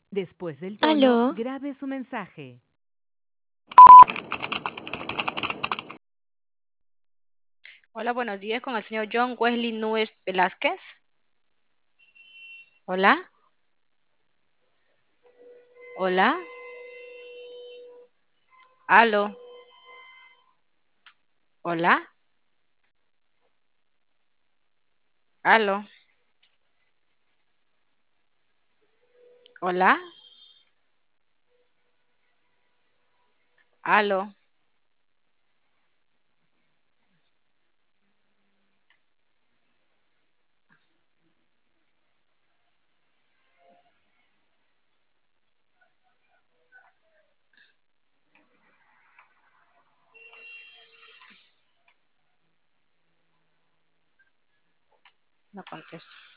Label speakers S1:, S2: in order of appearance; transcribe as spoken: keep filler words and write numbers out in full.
S1: Después del tono,
S2: Aló,
S1: grabe su mensaje.
S3: Hola, buenos días con el señor John Wesley Núñez Velázquez. Hola, hola, aló, hola, aló, hola, aló. No contesto.